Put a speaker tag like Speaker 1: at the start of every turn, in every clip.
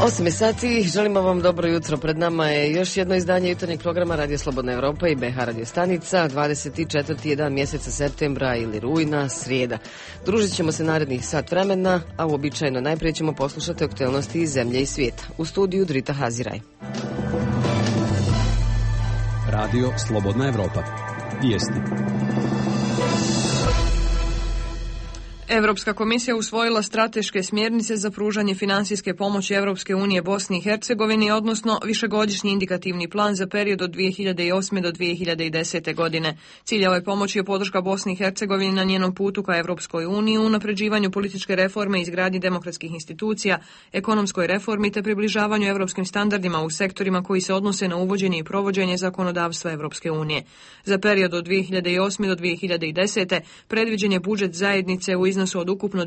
Speaker 1: 8 sati, želimo vam dobro jutro. Pred nama je još jedno izdanje jutarnjeg programa Radio Slobodna Evropa i BH Radio Stanica, 24. dan mjeseca septembra ili rujna, srijeda. Družit ćemo se narednih sat vremena, a uobičajeno najprije ćemo poslušati aktualnosti iz zemlje i svijeta. U studiju Drita Haziraj.
Speaker 2: Radio Slobodna Evropa. Vijesti.
Speaker 3: Europska komisija usvojila strateške smjernice za pružanje financijske pomoći Europske unije Bosni i Hercegovini, odnosno višegodišnji indikativni plan za period od 2008. do 2010. godine. Cilj ove pomoći je podrška Bosni i Hercegovini na njenom putu ka Europskoj uniji, unapređivanju političke reforme i izgradnji demokratskih institucija, ekonomskoj reformi te približavanju europskim standardima u sektorima koji se odnose na uvođenje i provođenje zakonodavstva Europske unije. Za period od 2008. do 2010. predviđen je budžet zajednice u iznosu od ukupno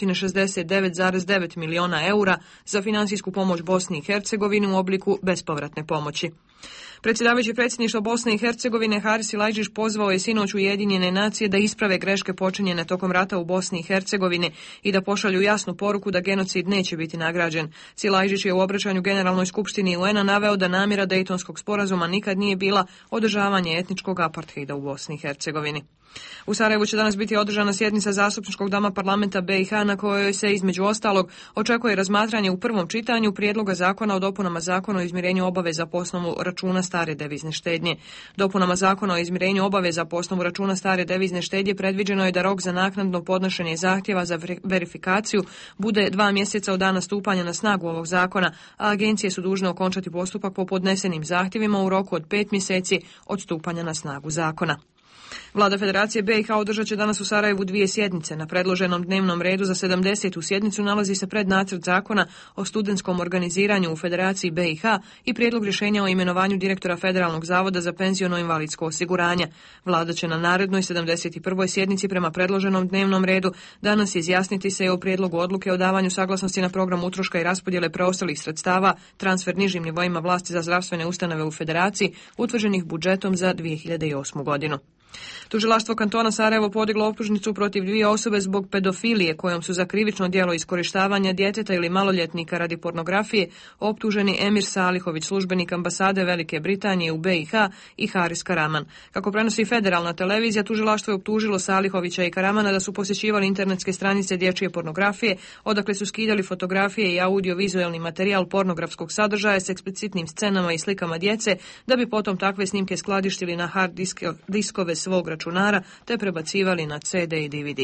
Speaker 3: 269,9 miliona eura za financijsku pomoć Bosni i Hercegovini u obliku bespovratne pomoći. Predsjedavajući predsjedništva Bosne i Hercegovine Haris Silajđić pozvao je sinoć Ujedinjene nacije da isprave greške počinjene tokom rata u Bosni i Hercegovini i da pošalju jasnu poruku da genocid neće biti nagrađen. Silajđić je u obraćanju Generalnoj skupštini UN-a naveo da namjera Dejtonskog sporazuma nikad nije bila održavanje etničkog apartheida u Bosni i Hercegovini. U Sarajevu će danas biti održana sjednica Zastupničkog doma parlamenta BiH na kojoj se između ostalog očekuje razmatranje u prvom čitanju prijedloga zakona o dopunama zakona o izmirenju obaveza po osnovu računa stare devizne štednje. Dopunama zakona o izmirenju obaveza po osnovu računa stare devizne štednje predviđeno je da rok za naknadno podnošenje zahtjeva za verifikaciju bude 2 mjeseca od dana stupanja na snagu ovog zakona, a agencije su dužne okončati postupak po podnesenim zahtjevima u roku od 5 mjeseci od stupanja na snagu zakona. Vlada Federacije BiH održat će danas u Sarajevu 2 sjednice. Na predloženom dnevnom redu za 70. sjednicu nalazi se prednacrt zakona o studentskom organiziranju u Federaciji BiH i prijedlog rješenja o imenovanju direktora Federalnog zavoda za penziono-invalidsko osiguranje. Vlada će na narednoj 71. sjednici prema predloženom dnevnom redu danas izjasniti se o prijedlogu odluke o davanju saglasnosti na program utroška i raspodjele preostalih sredstava, transfer nižim nivoima vlasti za zdravstvene ustanove u Federaciji, utvrđenih budžetom za 2008. godinu. Tužilaštvo kantona Sarajevo podiglo optužnicu protiv 2 osobe zbog pedofilije kojom su za krivično djelo iskorištavanja djeteta ili maloljetnika radi pornografije optuženi Emir Salihović, službenik ambasade Velike Britanije u BiH, i Haris Karaman. Kako prenosi federalna televizija, tužilaštvo je optužilo Salihovića i Karamana da su posjećivali internetske stranice dječje pornografije, odakle su skidali fotografije i audiovizualni materijal pornografskog sadržaja s eksplicitnim scenama i slikama djece, da bi potom takve snimke skladištili na hard diskove svog računara te prebacivali na CD i DVD.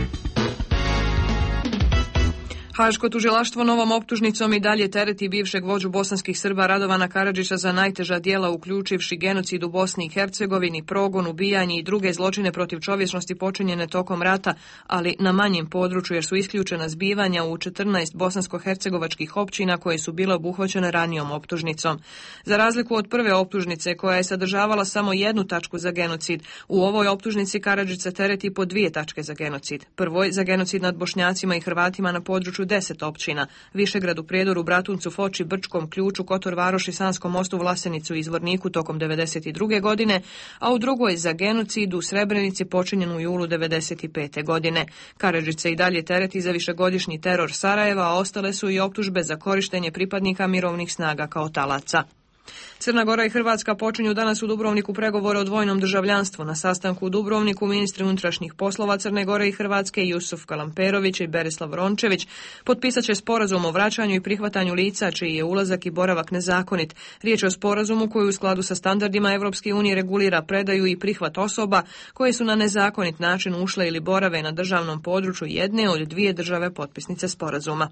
Speaker 3: Haško tužilaštvo novom optužnicom i dalje tereti bivšeg vođu bosanskih Srba Radovana Karadžića za najteža djela uključivši genocid u Bosni i Hercegovini, progon, ubijanje i druge zločine protiv čovječnosti počinjene tokom rata, ali na manjem području jer su isključena zbivanja u 14 bosansko-hercegovačkih općina koje su bile obuhvaćene ranijom optužnicom. Za razliku od prve optužnice koja je sadržavala samo 1 tačku za genocid, u ovoj optužnici Karadžić se tereti po 2 tačke za genocid. Prvoj za genocid nad Bošnjacima i Hrvatima na području 10 općina, Višegradu, Prijedoru, Bratuncu, Foči, Brčkom, Ključu, Kotor Varoši, Sanskom Mostu, Vlasenicu i Zvorniku tokom 1992. godine, a u drugoj za genocid u Srebrenici počinjen u julu 1995. godine. Karadžić se i dalje tereti za višegodišnji teror Sarajeva, a ostale su i optužbe za korištenje pripadnika mirovnih snaga kao talaca. Crna Gora i Hrvatska počinju danas u Dubrovniku pregovore o dvojnom državljanstvu. Na sastanku u Dubrovniku ministri unutrašnjih poslova Crne Gore i Hrvatske Jusuf Kalamperović i Berislav Rončević potpisat će sporazum o vraćanju i prihvatanju lica čiji je ulazak i boravak nezakonit. Riječ je o sporazumu koji u skladu sa standardima Europske unije regulira predaju i prihvat osoba koje su na nezakonit način ušle ili borave na državnom području jedne od 2 države potpisnice sporazuma.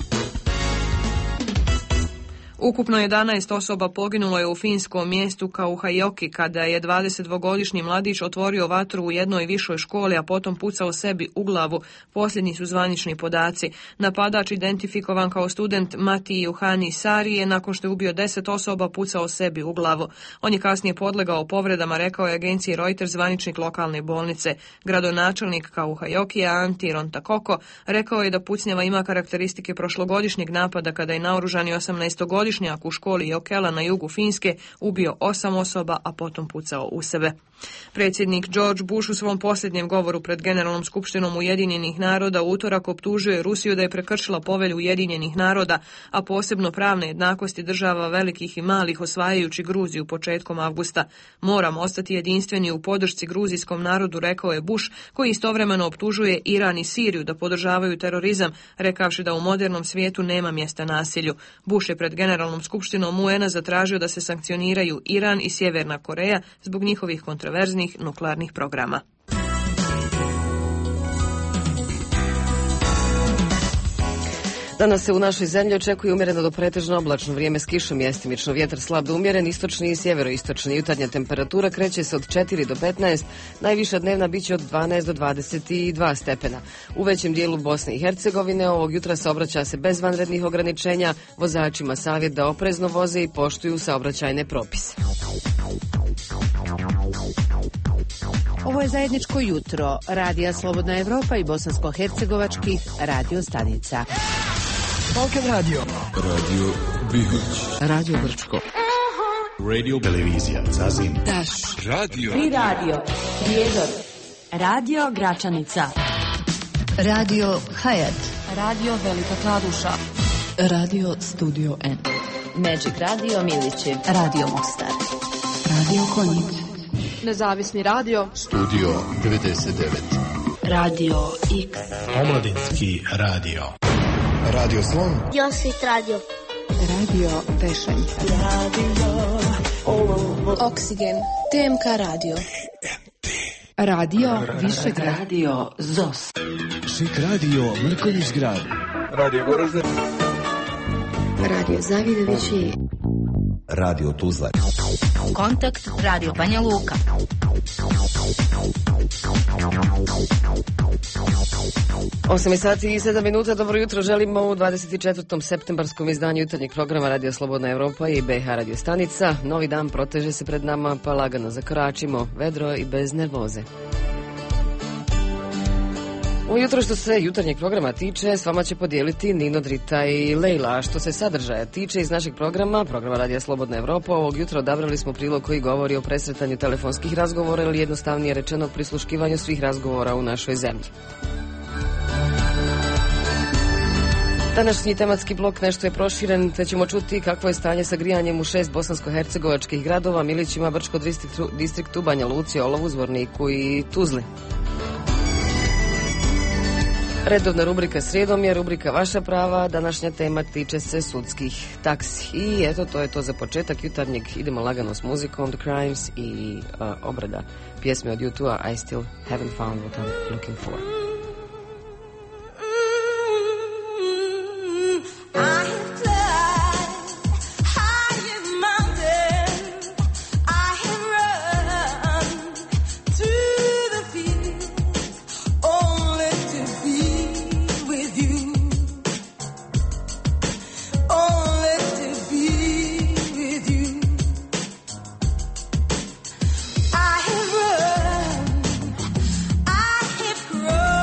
Speaker 3: Ukupno 11 osoba poginulo je u finskom mjestu Kauhajoki kada je 22-godišnji mladić otvorio vatru u jednoj višoj školi, a potom pucao sebi u glavu. Posljednji su zvanični podaci. Napadač, identifikovan kao student Mati Juhani Sari, je nakon što je ubio 10 osoba pucao sebi u glavu. On je kasnije podlegao povredama, rekao je agenciji Reuters zvaničnik lokalne bolnice. Gradonačelnik Kauhajokija Antti Rontakoko rekao je da pucnjava ima karakteristike prošlogodišnjeg napada kada je naoružani 18-godišnji sedmogodišnjak u školi Jokela na jugu Finske ubio 8 osoba, a potom pucao u sebe. Predsjednik George Bush u svom posljednjem govoru pred Generalnom skupštinom Ujedinjenih naroda u utorak optužuje Rusiju da je prekršila povelju Ujedinjenih naroda, a posebno pravne jednakosti država velikih i malih, osvajajući Gruziju početkom avgusta. Moramo ostati jedinstveni u podršci gruzijskom narodu, rekao je Bush, koji istovremeno optužuje Iran i Siriju da podržavaju terorizam, rekavši da u modernom svijetu nema mjesta nasilju. Bush je pred Generalnom skupštinom UN-a zatražio da se sankcioniraju Iran i Sjeverna Koreja zbog njihovih kontroverznih nuklearnih programa.
Speaker 1: Danas se u našoj zemlji očekuje umjereno do pretežno oblačno vrijeme s kišom, mjestimično vjetar slab do umjeren, istočni i sjeveroistočni. Jutarnja temperatura kreće se od 4 do 15, najviša dnevna biće od 12 do 22 stepena. U većem dijelu Bosne i Hercegovine ovog jutra saobraća se bez vanrednih ograničenja, vozačima savjet da oprezno voze i poštuju saobraćajne propise.
Speaker 4: Ovo je zajedničko jutro Radija Slobodna Evropa i bosansko-hercegovačkih radio stanica.
Speaker 5: Balkan Radio.
Speaker 6: Radio Bihoć.
Speaker 1: Radio Brčko.
Speaker 6: Radio Televizija Zazin.
Speaker 4: Taš.
Speaker 6: Radio.
Speaker 7: Tri radio. Prijedor. Radio Gračanica.
Speaker 8: Radio Hayat.
Speaker 7: Radio Velika Kladuša.
Speaker 8: Radio Studio N.
Speaker 7: Magic Radio Milići.
Speaker 8: Radio Mostar. Radio Konjic.
Speaker 9: Nezavisni radio.
Speaker 6: Studio 99.
Speaker 8: Radio X.
Speaker 5: Omladinski radio. Radio Slon.
Speaker 9: Josvit radio.
Speaker 8: Radio Pešanje.
Speaker 9: Oksigen. TMK radio.
Speaker 8: Radio Višegrad. Radio ZOS.
Speaker 5: Šik radio Mrkonjić grad. Radio Goražde.
Speaker 9: Radio Zavidovići.
Speaker 6: Radio Tuzla.
Speaker 7: Kontakt Radio Banja Luka.
Speaker 1: Osam sati i 7 minuta, dobro jutro želimo u 24. septembarskom izdanju jutarnjeg programa Radio Slobodna Evropa i BH radio stanica. Novi dan proteže se pred nama, pa lagano zakoračimo, vedro i bez nervoze. Ujutro što se jutarnjeg programa tiče, s vama će podijeliti Nino, Drita i Lejla. A što se sadržaja tiče iz našeg programa Radija Slobodna Evropa, ovog jutra odabrali smo prilog koji govori o presretanju telefonskih razgovora ili jednostavnije rečeno prisluškivanju svih razgovora u našoj zemlji. Današnji tematski blok nešto je proširen, te ćemo čuti kakvo je stanje sa grijanjem u 6 bosansko-hercegovačkih gradova, Milićima, Brčko distriktu, Banja Luci, Olovu, Zvorniku i Tuzli. Redovna rubrika srijedom je rubrika Vaša prava, današnja tema tiče se sudskih taksi. I eto, to je to za početak jutarnjeg, idemo lagano s muzikom, The Crimes i obrada pjesme od U2, I Still Haven't Found What I'm Looking For.
Speaker 10: I have run, I have grown.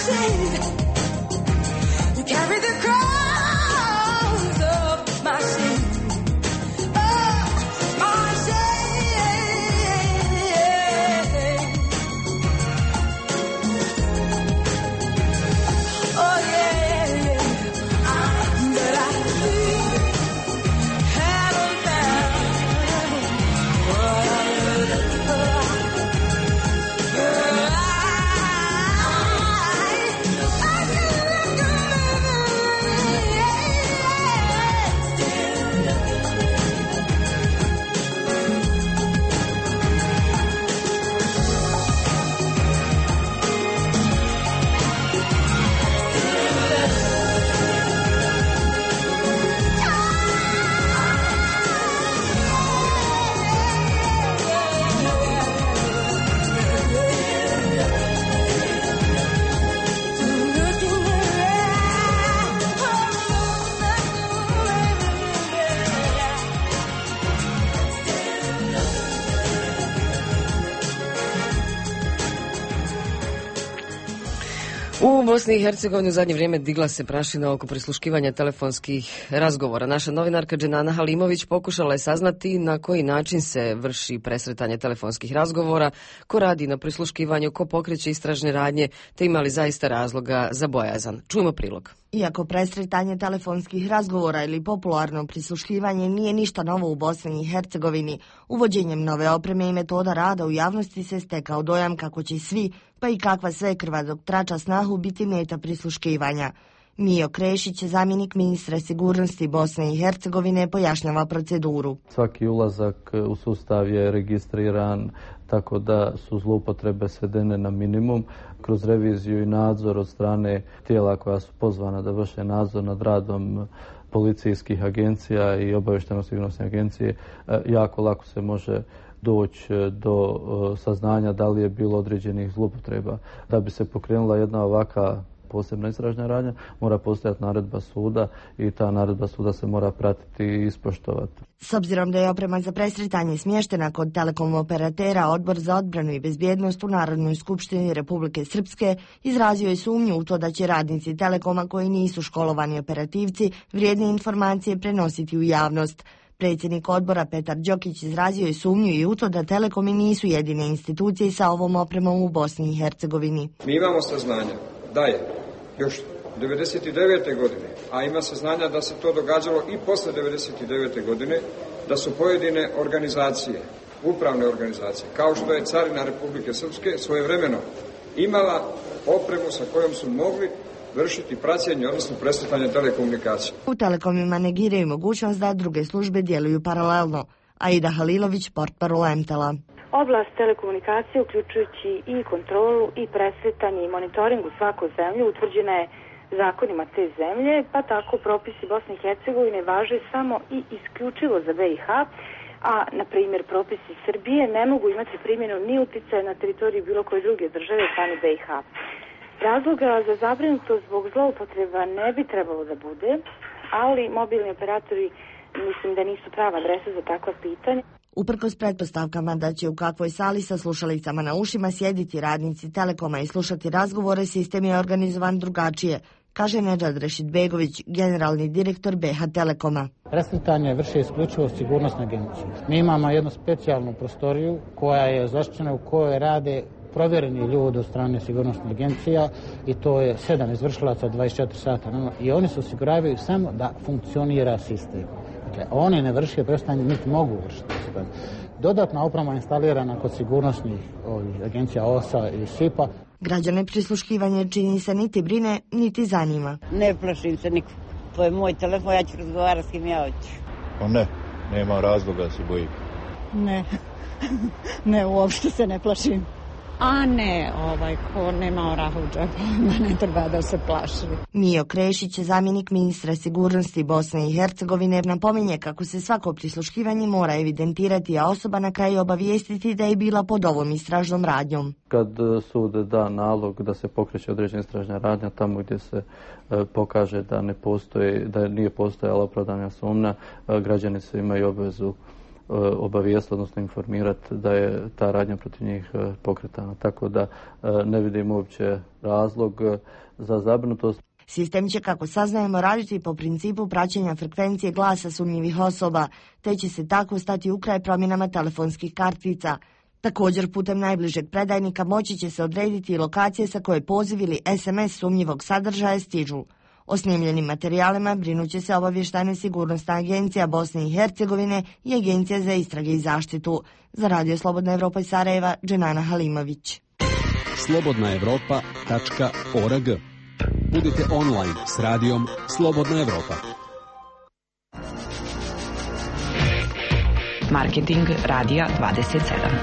Speaker 1: U Bosni i Hercegovini u zadnje vrijeme digla se prašina oko prisluškivanja telefonskih razgovora. Naša novinarka Dženana Halimović pokušala je saznati na koji način se vrši presretanje telefonskih razgovora, ko radi na prisluškivanju, ko pokreće istražne radnje, te ima li zaista razloga za bojazan. Čujemo prilog.
Speaker 10: Iako presretanje telefonskih razgovora ili popularno prisluškivanje nije ništa novo u Bosni i Hercegovini, uvođenjem nove opreme i metoda rada u javnosti se stekao dojam kako će svi, pa i kakva svekrva dok trača snahu, biti meta prisluškivanja. Mijo Krešić, zamjenik ministra sigurnosti Bosne i Hercegovine, pojašnjava proceduru.
Speaker 11: Svaki ulazak u sustav je registriran, tako da su zloupotrebe svedene na minimum. Kroz reviziju i nadzor od strane tijela koja su pozvana da vrše nadzor nad radom policijskih agencija i obavještajno-sigurnosne agencije, jako lako se može doći do saznanja da li je bilo određenih zloupotreba. Da bi se pokrenula jedna ovakva posebna istražna radnja, mora postojati naredba suda i ta naredba suda se mora pratiti i ispoštovati.
Speaker 10: S obzirom da je oprema za presretanje smještena kod telekom operatera, Odbor za odbranu i bezbjednost u Narodnoj skupštini Republike Srpske izrazio je sumnju u to da će radnici Telekoma koji nisu školovani operativci vrijedne informacije prenositi u javnost. Predsjednik odbora Petar Đokić izrazio je sumnju i u to da Telekomi nisu jedine institucije sa ovom opremom u Bosni i Hercegovini.
Speaker 12: Mi imamo saznanja da je još 1999. godine, a ima saznanja da se to događalo i posle 1999. godine, da su pojedine organizacije, upravne organizacije, kao što je Carina Republike Srpske, svojevremeno imala opremu sa kojom su mogli vršiti praćenje, odnosno presretanje telekomunikacije.
Speaker 10: U Telekomima negiraju mogućnost da druge službe djeluju paralelno. Aida Halilović, portparol MTEL-a.
Speaker 13: Oblast telekomunikacije, uključujući i kontrolu i presretanje i monitoring u svakoj zemlji, utvrđena je zakonima te zemlje, pa tako propisi Bosne i Hercegovine važe samo i isključivo za BiH, a, na primjer, propisi Srbije ne mogu imati primjenu ni uticaja na teritoriji bilo koje druge države strane BiH. Razloga za zabrinutost zbog zloupotreba ne bi trebalo da bude, ali mobilni operatori mislim da nisu prava adresa za takva pitanja.
Speaker 10: Uprkos pretpostavkama da će u kakvoj sali sa slušalicama na ušima sjediti radnici Telekoma i slušati razgovore, sistem je organizovan drugačije, kaže Nedžad Rešidbegović, generalni direktor BH Telekoma.
Speaker 14: Presretanje vrši isključivo sigurnosna agencija. Mi imamo jednu specijalnu prostoriju koja je zaštićena, u kojoj rade provjereni ljudi od strane sigurnosnih agencija i to je 7 izvršilaca 24 sata i oni se osiguravaju samo da funkcionira sistem. Dakle, oni ne vrše presretanje, niti mogu vršiti. Dodatna oprema je instalirana kod sigurnosnih agencija OSA i SIP-a.
Speaker 10: Građane prisluškivanje čini se niti brine, niti zanima.
Speaker 15: Ne plašim se nikog. To je moj telefon, ja ću razgovarati s kim ja hoću.
Speaker 16: Pa ne, nema razloga da se bojim.
Speaker 17: Ne, uopšte se ne plašim. A ne, ko nema oraha u džepu, ne treba da se plaši.
Speaker 10: Mijo Krešić, zamjenik ministra sigurnosti Bosne i Hercegovine, napominje kako se svako prisluškivanje mora evidentirati, a osoba na kraju obavijestiti da je bila pod ovom istražnom radnjom.
Speaker 11: Kad sud da nalog da se pokreće određena istražna radnja tamo gdje se pokaže da ne postoji, da nije postojala opravdana sumnja, građani se imaju obvezu obavijestiti, odnosno informirati da je ta radnja protiv njih pokretana. Tako da ne vidim uopće razlog za zabrinutost.
Speaker 10: Sistem će, kako saznajemo, raditi po principu praćenja frekvencije glasa sumnjivih osoba, te će se tako stati u kraj promjenama telefonskih kartica. Također, putem najbližeg predajnika moći će se odrediti i lokacije sa koje poziv ili SMS sumnjivog sadržaja stižu. O snimljenim materijalima brinuće se Obavještajna sigurnosna agencija Bosne i Hercegovine i Agencija za istrage i zaštitu. Za Radio Slobodna Evropa iz Sarajeva, Dženana Halimović.
Speaker 2: slobodnaevropa.org. Budite online s radijom Slobodna Evropa.
Speaker 18: Marketing radija 27.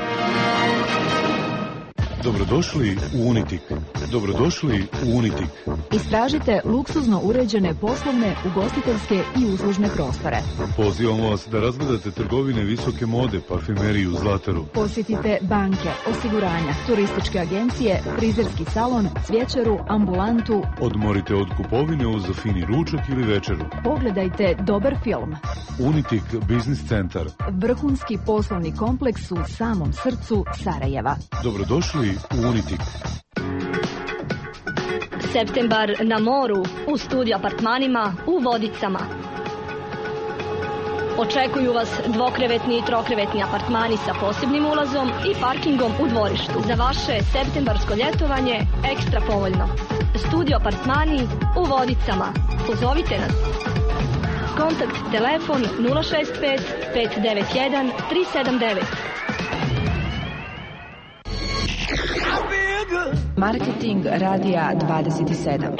Speaker 6: Dobrodošli u Unitik. Dobrodošli u Unitik.
Speaker 19: Istražite luksuzno uređene poslovne, ugostiteljske i uslužne prostore.
Speaker 6: Pozivamo vas da razgledate trgovine visoke mode, parfimeriju, zlataru.
Speaker 19: Posjetite banke, osiguranja, turističke agencije, frizerski salon, cvjećaru, ambulantu.
Speaker 6: Odmorite od kupovine uz fini ručak ili večeru.
Speaker 19: Pogledajte dobar film.
Speaker 6: Unitik Biznis centar.
Speaker 19: Vrhunski poslovni kompleks u samom srcu Sarajeva.
Speaker 6: Dobrodošli u Unitik.
Speaker 20: Septembar na moru, u studio apartmanima, u Vodicama. Očekuju vas dvokrevetni i trokrevetni apartmani sa posebnim ulazom i parkingom u dvorištu. Za vaše septembarsko ljetovanje ekstra povoljno. Studio apartmani u Vodicama. Pozovite nas. Kontakt telefon 065 591 379.
Speaker 18: Marketing radija 27.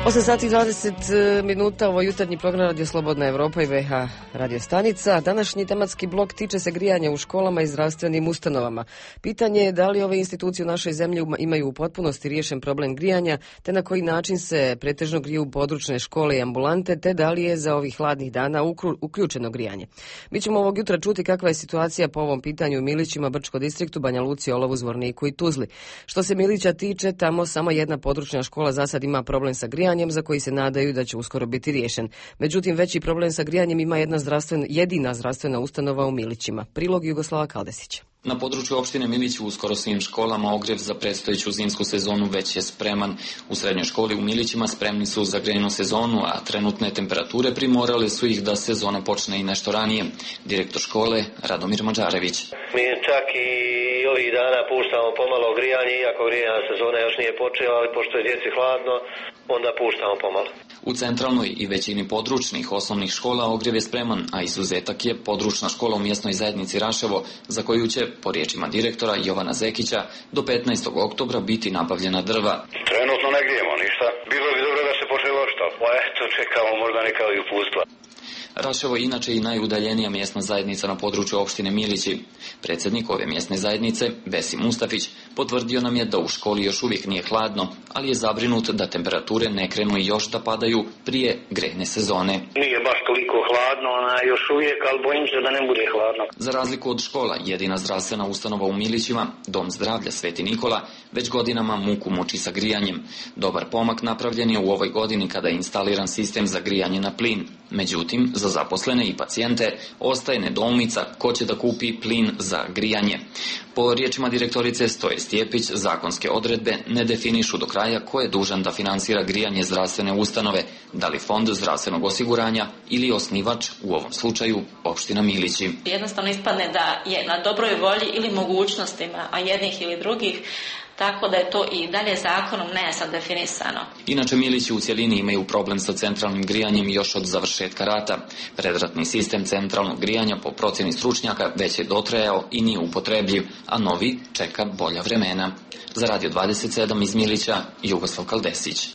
Speaker 1: 8 sati i 20 minuta, ovo jutarnji program Radio Slobodna Evropa i BH radio stanica. Današnji tematski blok tiče se grijanja u školama i zdravstvenim ustanovama. Pitanje je da li ove institucije u našoj zemlji imaju u potpunosti riješen problem grijanja, te na koji način se pretežno griju područne škole i ambulante, te da li je za ovih hladnih dana uključeno grijanje. Mi ćemo ovog jutra čuti kakva je situacija po ovom pitanju u Milićima, Brčko distriktu, Banja Luci, Olovu, Zvorniku i Tuzli. Što se Milića tiče, tamo samo jedna područna škola za sad ima problem sa grijanjem, za koji se nadaju da će uskoro biti riješen. Međutim, veći problem sa grijanjem ima jedina zdravstvena ustanova u Milićima. Prilog Jugoslava Kaldesića.
Speaker 21: Na području opštine Milić u skoro svim školama ogrjev za predstojeću zimsku sezonu već je spreman. U srednjoj školi u Milićima spremni su za grejnu sezonu, a trenutne temperature primorale su ih da sezona počne i nešto ranije. Direktor škole Radomir Mađarević.
Speaker 22: Mi čak i ovih dana puštamo pomalo grijanje, iako grijana sezona još nije počela, ali pošto je djeci hladno, onda puštamo pomalo.
Speaker 21: U centralnoj i većini područnih osnovnih škola ogrjev je spreman, a izuzetak je područna škola u mjesnoj zajednici Raševo, za koju će, po riječima direktora Jovana Zekića, do 15. oktobra biti nabavljena drva.
Speaker 22: Trenutno ne grijemo ništa. Bilo bi dobro da se počelo što. Pa eto, čekamo možda neka i uputstva.
Speaker 21: Raševo je inače i najudaljenija mjesna zajednica na području opštine Milići. Predsjednik ove mjesne zajednice, Besim Mustafić, potvrdio nam je da u školi još uvijek nije hladno, ali je zabrinut da temperature ne krenu još da padaju prije grejne sezone.
Speaker 22: Nije baš toliko hladno, još uvijek, ali bojim se da ne bude hladno.
Speaker 21: Za razliku od škola, jedina zdravstvena ustanova u Milićima, Dom zdravlja Sveti Nikola, već godinama muku muči sa grijanjem. Dobar pomak napravljen je u ovoj godini kada je instaliran sistem za grijanje na plin. Međutim, za zaposlene i pacijente ostaje nedoumica ko će da kupi plin za grijanje. Po riječima direktorice Stoje Stjepić, zakonske odredbe ne definišu do kraja ko je dužan da finansira grijanje zdravstvene ustanove, da li Fond zdravstvenog osiguranja ili osnivač, u ovom slučaju opština Milići.
Speaker 23: Jednostavno ispadne da je na dobroj volji ili mogućnostima, a jednih ili drugih, tako da je to i dalje zakonom nejasno definisano.
Speaker 21: Inače, Milići u cjelini imaju problem sa centralnim grijanjem još od završetka rata. Predratni sistem centralnog grijanja po procjeni stručnjaka već je dotrajao i nije upotrebljiv, a novi čeka bolja vremena. Za Radio 27 iz Milića, Jugoslav Kaldesić.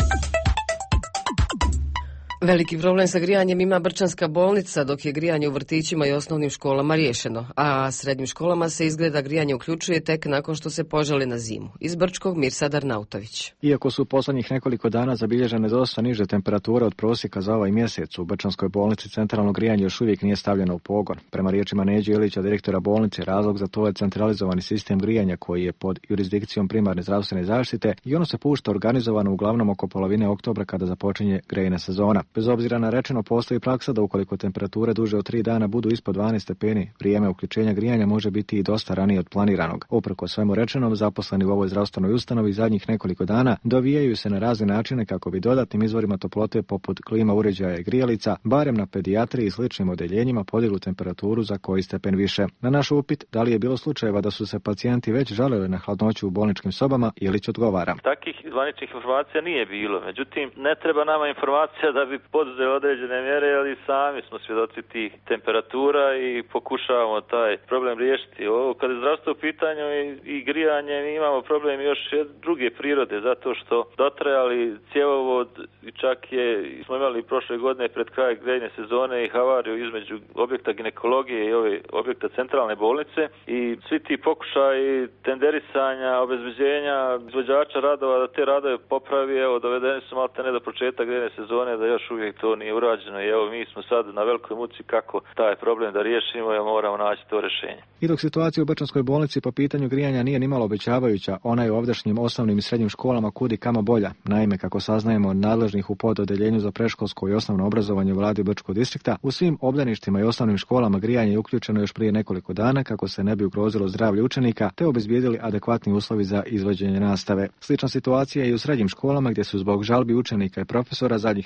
Speaker 1: Veliki problem sa grijanjem ima Brčanska bolnica, dok je grijanje u vrtićima i osnovnim školama riješeno, a srednjim školama se izgleda grijanje uključuje tek nakon što se požali na zimu. Iz Brčkog Mirsad Arnautović.
Speaker 24: Iako su posljednjih nekoliko dana zabilježene dosta niže temperature od prosjeka za ovaj mjesec, u Brčanskoj bolnici centralno grijanje još uvijek nije stavljeno u pogon. Prema riječima Neđe Ilića, direktora bolnice, razlog za to je centralizovani sistem grijanja koji je pod jurisdikcijom primarne zdravstvene zaštite i ono se pušta organizovano uglavnom oko polovine oktobra kada započinje grejna sezona. Bez obzira na rečeno, postoji praksa da ukoliko temperature duže od 3 dana budu ispod 12 stepeni, vrijeme uključenja grijanja može biti i dosta ranije od planiranog. Uprkos svemu rečenom, zaposleni u ovoj zdravstvenoj ustanovi zadnjih nekoliko dana dovijaju se na razne načine kako bi dodatnim izvorima toplote poput klima uređaja i grijalica, barem na pedijatriji i sličnim odeljenjima, podiglu temperaturu za koji stepen više. Na naš upit da li je bilo slučajeva da su se pacijenti već žalili na hladnoću u bolničkim sobama, Jelić odgovara.
Speaker 25: Takih zvaničnih informacija nije bilo, međutim ne treba nama informacija da bi poduzeli određene mjere, ali sami smo svjedoci tih temperatura i pokušavamo taj problem riješiti. Ovo kad je zdravstvo u pitanju i grijanje, mi imamo problem još druge prirode, zato što dotrajali cjevovod i čak smo imali prošle godine pred kraj grejne sezone i havariju između objekta ginekologije i ove objekta centralne bolnice i svi ti pokušaji tenderisanja, obezbeđenja izvođača radova da te radove popravi, evo dovedeni su maltene do početka grejne sezone da još uvijek to nije urađeno i evo mi smo sad na velikoj muci kako taj problem da riješimo i moramo naći to rješenje.
Speaker 24: I dok situacija u Brčanskoj bolnici po pitanju grijanja nije nimalo obećavajuća, ona je u ovdašnjim osnovnim i srednjim školama kudi kamo bolja. Naime, kako saznajemo od nadležnih u pododeljenju za predškolsko i osnovno obrazovanje u vladi Brčkog distrikta, u svim obdaništima i osnovnim školama grijanje je uključeno još prije nekoliko dana kako se ne bi ugrozilo zdravlje učenika te obezbijedili adekvatni uslovi za izvođenje nastave. Slična situacija je i u srednjim školama gdje su zbog žalbi učenika i profesora zadnjih nekoliko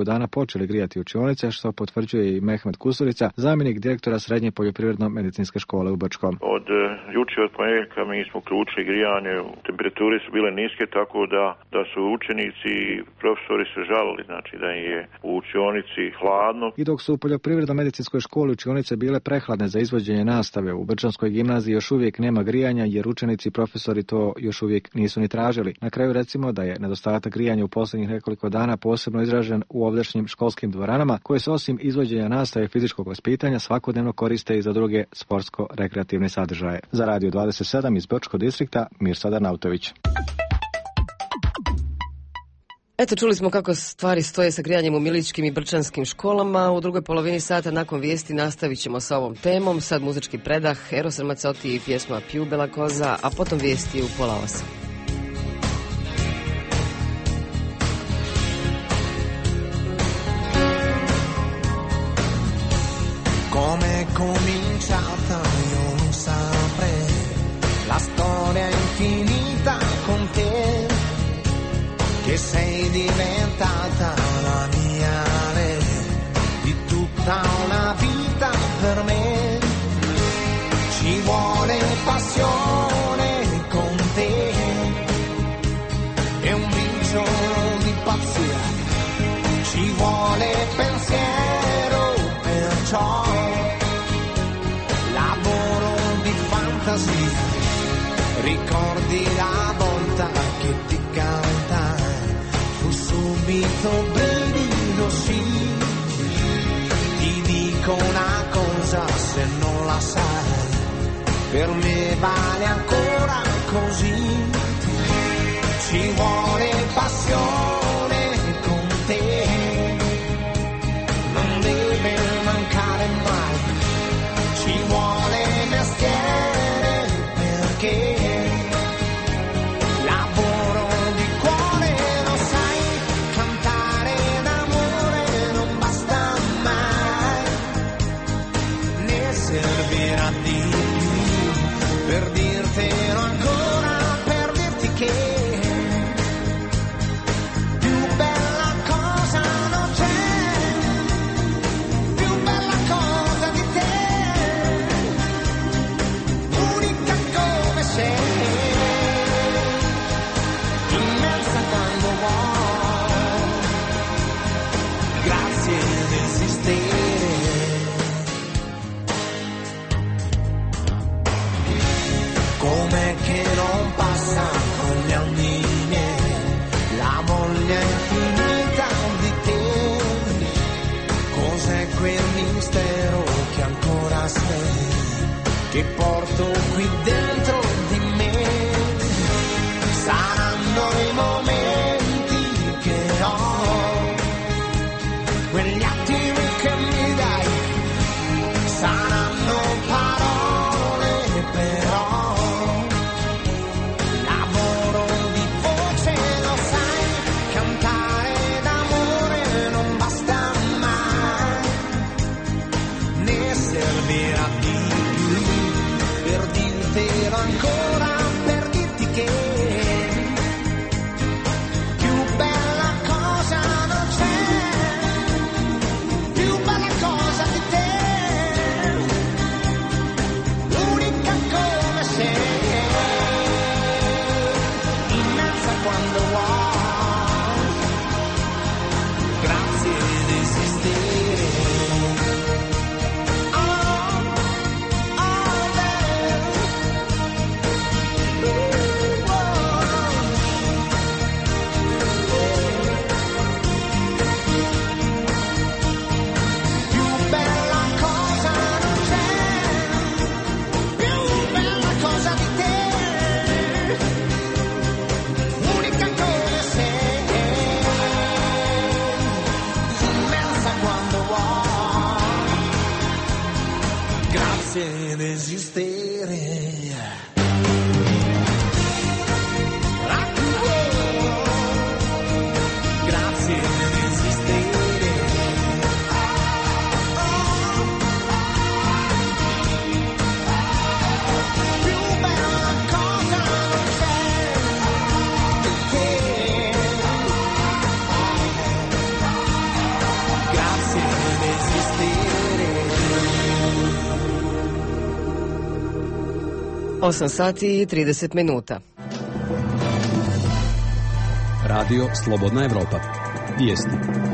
Speaker 24: dana počeli grijati učionice, što potvrđuje i Mehmet Kusurica, zamjenik direktora Srednje poljoprivredno-medicinske škole u Brčkom.
Speaker 16: Od juče, od ponedjeljka, mi smo uključili grijanje, temperature su bile niske, tako da su učenici i profesori se žalili, znači da im je u učionici hladno.
Speaker 24: I dok su u poljoprivredno-medicinskoj školi učionice bile prehladne za izvođenje nastave, u Brčanskoj gimnaziji još uvijek nema grijanja, jer učenici i profesori to još uvijek nisu ni tražili. Na kraju recimo da je nedostatak grijanja u posljednjih nekoliko dana posebno izražen u ovdašnjim školskim dvoranama, koje se osim izvođenja nastave i fizičkog vaspitanja svakodnevno koriste i za druge sportsko-rekreativne sadržaje. Za Radio 27 iz Brčkog distrikta, Mirsad Arnautović.
Speaker 1: Eto, čuli smo kako stvari stoje sa grijanjem u miličkim i brčanskim školama. U drugoj polovini sata nakon vijesti nastavit ćemo sa ovom temom. Sad muzički predah, Eros Ramazzotti i pjesma Più bella cosa, a potom vijesti u 7:30.
Speaker 3: Come cominciata io non saprei, la storia è infinita con te, che sei diventata la mia re, di tutta una vita per me, ci vuole passione con te, è un briciolo di pazzia, ci vuole pensiero, perciò ricordi la volta che ti cantai, fu subito brivido, sì. Ti dico una cosa, se non la sai, per me vale ancora così. Ci vuole passione con te, non deve mancare mai, ci vuole mestiere, che lavoro di cuore, lo sai, cantare d'amore non basta mai, ne servirà di più per dirtelo ancora, per dirti che più bella cosa non c'è, più bella cosa di te, unica come sei. Com'è che non passa con gli anni miei la voglia infinita di te? Cos'è quel mistero che ancora sei, che porto qui dentro di me? Saranno i momenti che ho, quegli attimi che mi dai, saranno parole però. Servirà di più per dirti
Speaker 1: 8 sati i 30 minuta.
Speaker 2: Radio Slobodna Evropa. Vijesti.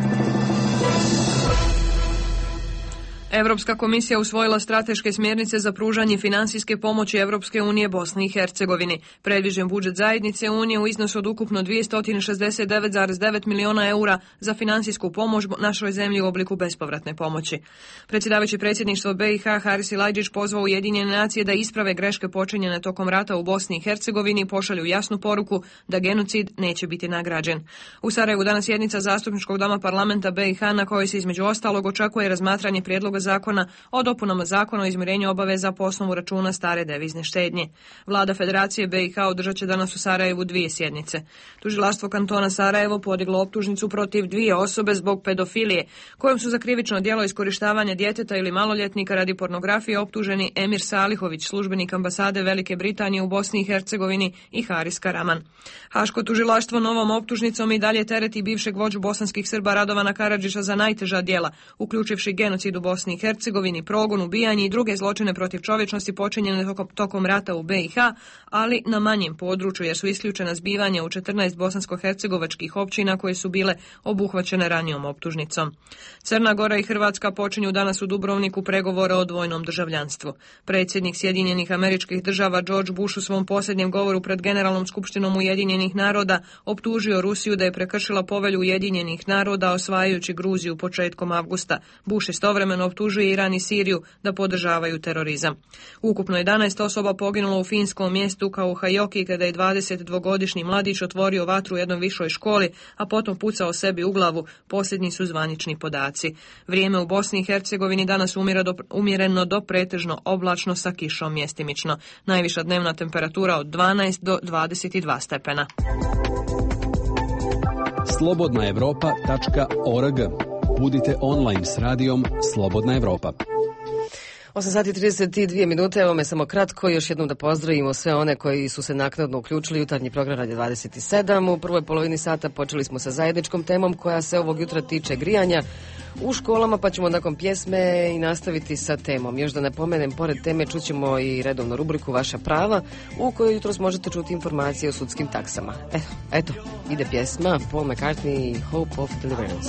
Speaker 4: Evropska komisija usvojila strateške smjernice za pružanje finansijske pomoći Evropske unije Bosni i Hercegovini. Predviđen budžet zajednice Unije u iznosu od ukupno 269,9 miliona eura za finansijsku pomoć našoj zemlji u obliku bespovratne pomoći. Predsjedavajući predsjedništvo BiH Haris Silajdžić pozvao Ujedinjene nacije da isprave greške počinjene tokom rata u Bosni i Hercegovini i pošalju jasnu poruku da genocid neće biti nagrađen. U Sarajevu danas sjednica Zastupničkog doma parlamenta BiH na kojoj se između ostalog očekuje razmatranje prijedloga zakona o dopunama zakona o izmirenju obaveza po osnovu računa stare devizne štednje. Vlada Federacije BiH održat će danas u Sarajevu 2 sjednice. Tužilaštvo kantona Sarajevo podiglo optužnicu protiv 2 osobe zbog pedofilije, kojom su za krivično djelo iskorištavanja djeteta ili maloljetnika radi pornografije optuženi Emir Salihović, službenik ambasade Velike Britanije u Bosni i Hercegovini, i Haris Karaman. Haško tužilaštvo novom optužnicom i dalje tereti bivšeg vođu bosanskih Srba Radovana Karadžića za najteža djela, uključivši genocid u Bosni i Hercegovini, progon, ubijanje i druge zločine protiv čovječnosti počinjene tokom rata u BiH, ali na manjem području jer su isključena zbivanja u 14 bosansko-hercegovačkih općina koje su bile obuhvaćene ranijom optužnicom. Crna Gora i Hrvatska počinju danas u Dubrovniku pregovore o dvojnom državljanstvu. Predsjednik Sjedinjenih Američkih Država George Bush u svom posljednjem govoru pred Generalnom skupštinom Ujedinjenih naroda optužio Rusiju da je prekršila povelju Ujedinjenih naroda osvajajući Gruziju početkom avgusta. Bush istovremeno optužuje Iran i Siriju da podržavaju terorizam. Ukupno 11 osoba poginulo u finskom mjestu Kauhajoki kada je 22-godišnji mladić otvorio vatru u jednoj višoj školi, a potom pucao sebi u glavu. Posljednji su zvanični podaci. Vrijeme u Bosni i Hercegovini danas umjereno do pretežno oblačno sa kišom mjestimično. Najviša dnevna temperatura od 12 do 22 stepena.
Speaker 2: Slobodnaevropa.org. Budite online s radijom Slobodna Evropa.
Speaker 1: 8 sati 32 minute, evo me samo kratko, još jednom da pozdravimo sve one koji su se naknadno uključili u jutarnji program Radio 27. U prvoj polovini sata počeli smo sa zajedničkom temom koja se ovog jutra tiče grijanja u školama, pa ćemo nakon pjesme i nastaviti sa temom. Još da napomenem, pored teme čućemo i redovnu rubriku Vaša prava, u kojoj jutros možete čuti informacije o sudskim taksama. Eto, ide pjesma Paul McCartney, Hope of Deliverance.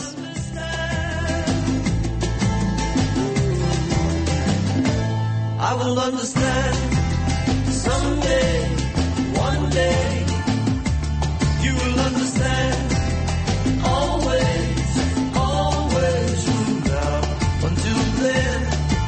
Speaker 3: I will understand someday, one day. You will understand always, always from now until then.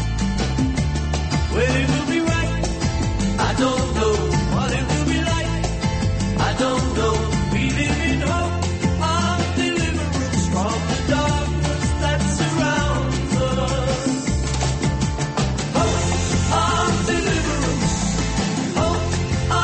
Speaker 3: When it will be right, I don't know. What it will be like, I don't know. We live in hope of deliverance from the darkness that surrounds us. Hope of deliverance, hope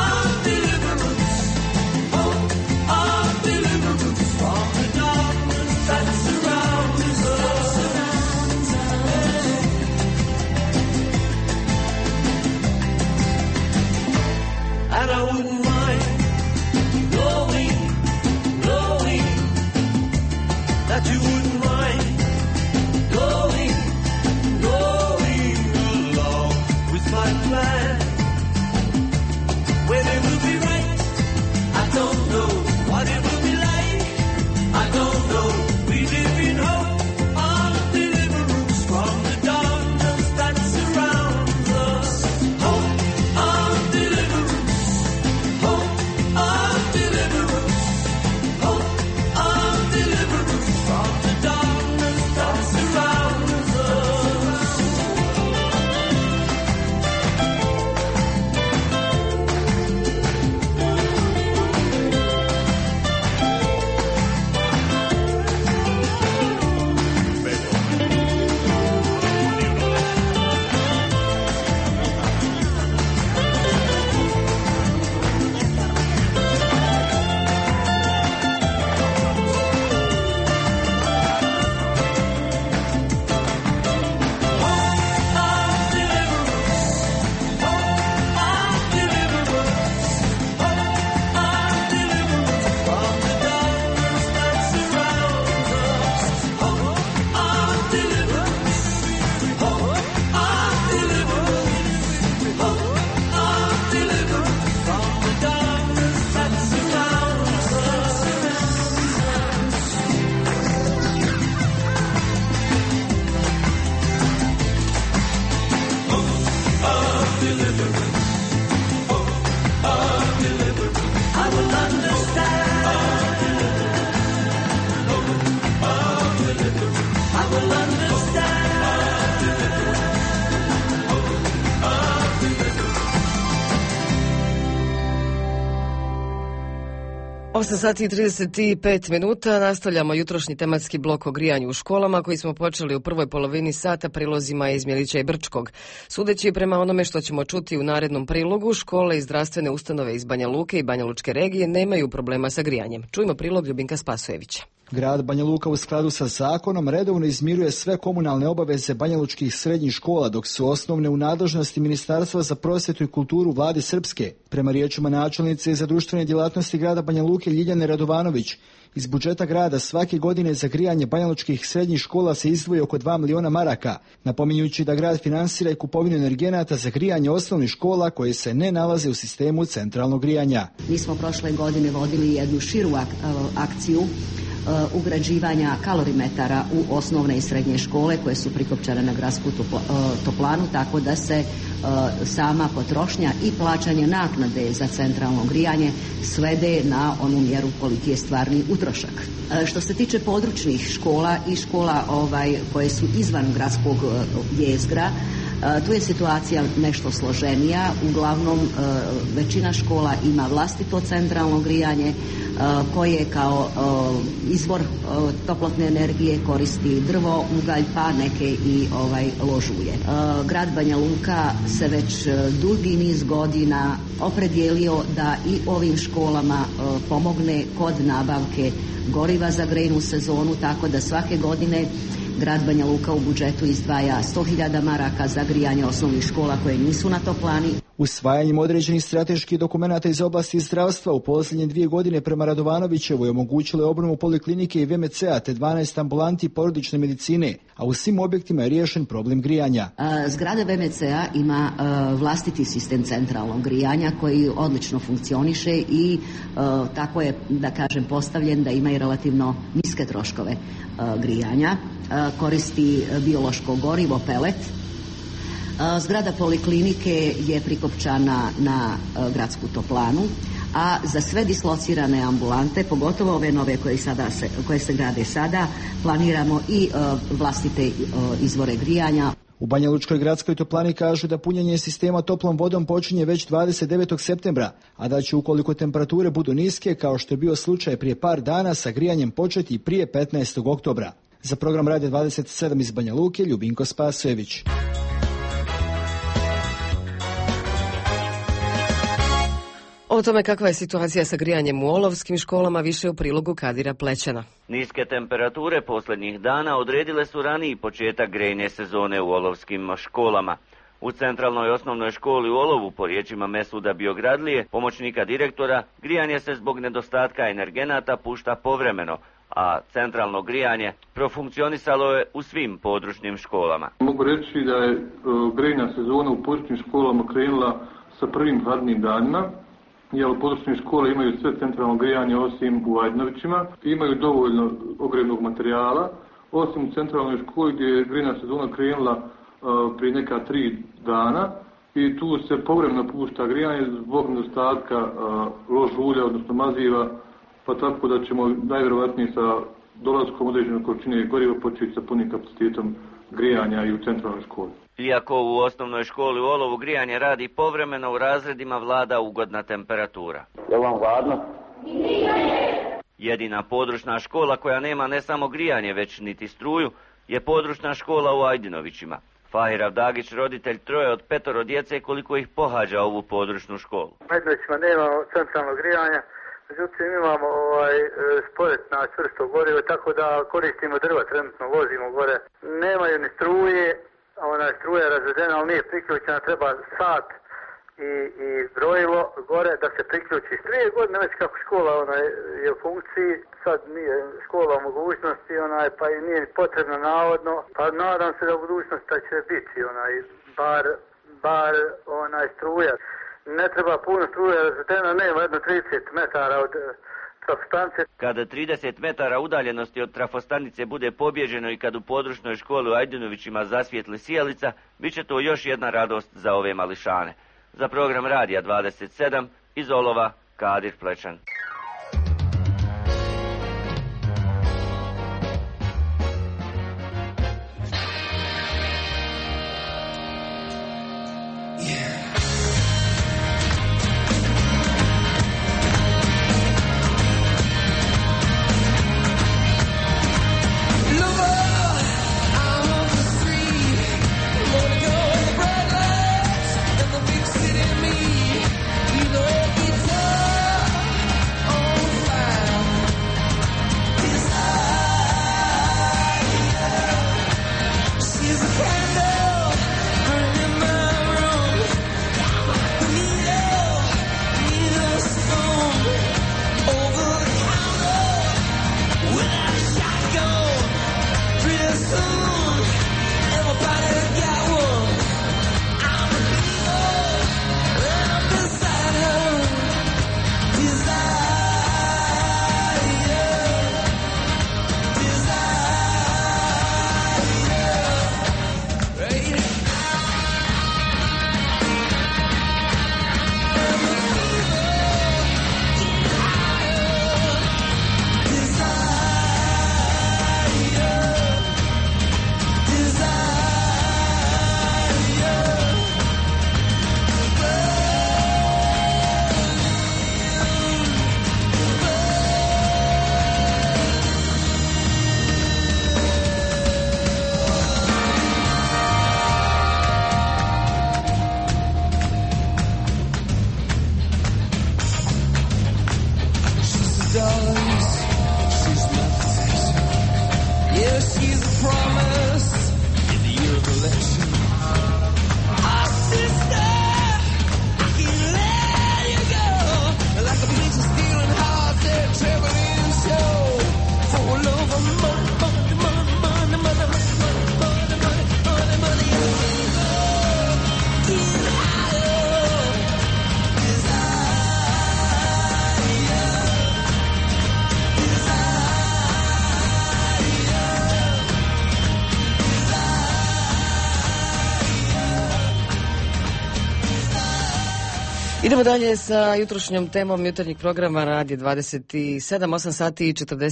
Speaker 1: 8 sati i 35 minuta, nastavljamo jutrošnji tematski blok o grijanju u školama koji smo počeli u prvoj polovini sata prilozima iz Mjelića i Brčkog. Sudeći prema onome što ćemo čuti u narednom prilogu, škole i zdravstvene ustanove iz Banja Luke i Banja Lučke regije nemaju problema sa grijanjem. Čujmo prilog Ljubinka Spasojevića.
Speaker 5: Grad Banja Luka u skladu sa zakonom redovno izmiruje sve komunalne obaveze banjalučkih srednjih škola, dok su osnovne u nadležnosti Ministarstva za prosvjetu i kulturu Vlade Srpske. Prema riječima načelnice za društvene djelatnosti grada Banja Luke Ljiljane Radovanović, iz budžeta grada svake godine za grijanje banjalučkih srednjih škola se izdvoji oko 2 miliona maraka, napominjući da grad finansira i kupovinu energenata za grijanje osnovnih škola koje se ne nalaze u sistemu centralnog grijanja.
Speaker 7: Mi smo prošle godine vodili jednu širu akciju ugrađivanja kalorimetara u osnovne i srednje škole koje su prikopčane na gradsku toplanu, tako da se sama potrošnja i plaćanje naknade za centralno grijanje svede na onu mjeru koliki je stvarni utrošak. Što se tiče područnih škola i škola koje su izvan gradskog jezgra, tu je situacija nešto složenija. Uglavnom većina škola ima vlastito centralno grijanje koje kao izvor toplotne energije koristi drvo, ugalj, pa neke i ložuje. Grad Banja Luka se već dugi niz godina opredijelio da i ovim školama pomogne kod nabavke goriva za grejnu sezonu, tako da svake godine grad Banja Luka u budžetu izdvaja 100.000 maraka za grijanje osnovnih škola koje nisu na toplani.
Speaker 5: Usvajanjem određenih strateških dokumenata iz oblasti zdravstva u posljednje 2 godine prema Radovanovićevoj omogućile obnovu poliklinike i VMC-a te 12 ambulanti porodične medicine, a u svim objektima je riješen problem grijanja.
Speaker 7: Zgrada VMC-a ima vlastiti sistem centralnog grijanja koji odlično funkcioniše i tako je, da kažem, postavljen da ima i relativno niske troškove grijanja. Koristi biološko gorivo, pelet. Zgrada poliklinike je prikopčana na gradsku toplanu, a za sve dislocirane ambulante, pogotovo ove nove koje se grade sada, planiramo i vlastite izvore grijanja.
Speaker 5: U Banja Lučkoj gradskoj toplani kažu da punjenje sistema toplom vodom počinje već 29. septembra, a da će ukoliko temperature budu niske, kao što je bio slučaj prije par dana, sa grijanjem početi prije 15. oktobra. Za program Radija 27 iz Banja Luke, Ljubinko Spasojević.
Speaker 1: O tome kakva je situacija sa grijanjem u olovskim školama više u prilogu Kadira Plećana.
Speaker 8: Niske temperature posljednjih dana odredile su raniji početak grejne sezone u olovskim školama. U centralnoj osnovnoj školi u Olovu, po riječima Mesuda Biogradlije, pomoćnika direktora, grijanje se zbog nedostatka energenata pušta povremeno, a centralno grijanje profunkcionisalo je u svim područnim školama.
Speaker 9: Mogu reći da je grejna sezona u područnim školama krenula sa prvim hladnim danima, jer područne škole imaju sve centralno grijanje osim u Ajdinovićima, imaju dovoljno ogrjevnog materijala, osim u centralnoj školi gdje je grejna sezona krenula prije neka 3 dana i tu se povremeno pušta grijanje zbog nedostatka lož ulja, odnosno maziva, pa tako da ćemo najvjerovatnije sa dolaskom određene količine goriva početi sa punim kapacitetom grijanja i u centralnoj školi.
Speaker 8: Iako u osnovnoj školi u Olovu grijanje radi povremeno, u razredima vlada ugodna temperatura.
Speaker 12: Je vam hladno?
Speaker 8: Jedina područna škola koja nema ne samo grijanje, već niti struju, je područna škola u Ajdinovićima. Fahir Avdagić, roditelj 3 od 5 djece, koliko ih pohađa ovu područnu školu.
Speaker 26: U Ajdinovićima nemamo centralnog grijanja, međutim imamo sporet na čvrsto gorivo, tako da koristimo drva, trenutno vozimo gore. Nemaju ni struje, struja je razvedena, ali nije priključena, treba sat i brojilo gore da se priključi. 3 godine već kako škola je u funkciji, sad nije škola u mogućnosti, pa i nije potrebno navodno, pa nadam se da u budućnosti da će biti bar struja. Ne treba puno struje razvedena, nema jedno 30 metara od trafostanice.
Speaker 8: Kada 30 metara udaljenosti od trafostanice bude pobježeno i kad u područnoj školi u Ajdinovićima zasvijetli sijalica, bit će to još jedna radost za ove mališane. Za program Radija 27 iz Olova, Kadir Plećan.
Speaker 3: dollars. She's my possession. Yeah, she's a promise in the year of election. Oh, sister, I can't let you go. Like a piece of stealing heart, they're traveling show. For love of money, money, money, money, money, money, money, money, money, money, get higher.
Speaker 1: Idemo dalje sa jutrošnjom temom jutarnjeg programa Radio 27, 8 sati i